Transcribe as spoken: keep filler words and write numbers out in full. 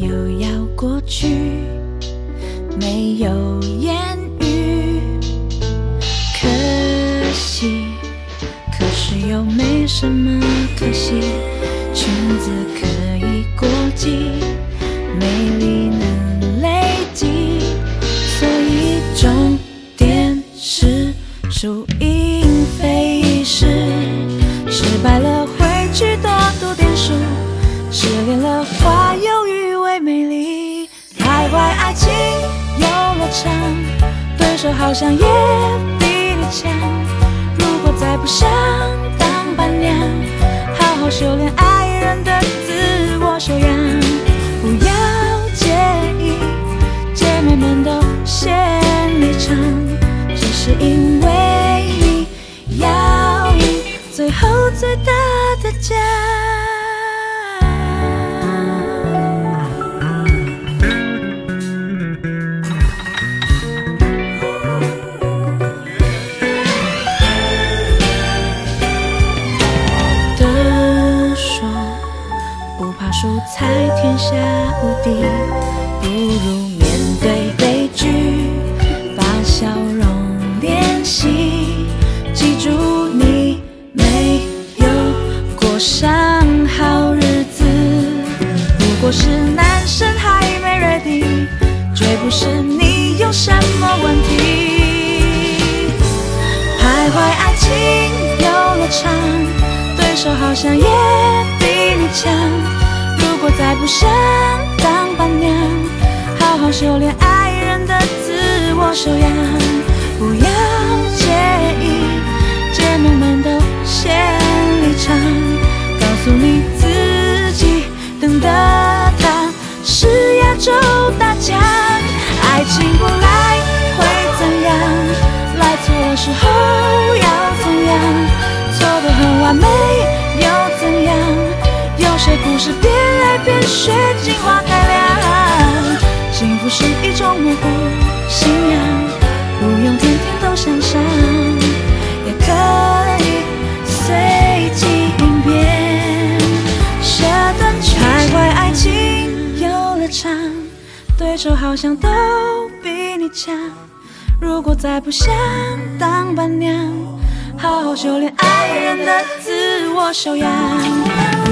又要过去，没有言语。可惜，可是又没什么可惜，裙子可以过季，美丽能累积，所以重点是输赢非易事。失败了回去多读点书，失恋了化忧郁为美丽。徘徊爱情游乐场，对手好像也比你强。如果再不想当伴娘，好好修炼爱人的自我修养。不要介意姐妹们都先离场，只是因为你要赢最后最大的奖。输才天下无敌，不如面对悲剧，把笑容练习。记住你没有过上好日子，不过是男生还没 ready， 追不是你有什么问题。徘徊爱情游乐场，对手好像也比你强。如果再不想当伴娘，好好修炼爱人的自我修养。不要介意姐妹们都先离场，告诉你自己等的他是亚洲大奖。爱情不来会怎样？来错的时候要怎样？错得很完美又怎样？有些故事变来变去，进化改良。幸福是一种模糊信仰，不用天天都向上，也可以随机应变。这段徘徊爱情游乐场，对手好像都比你强。如果再不想当伴娘，好好修炼爱人的自我修养。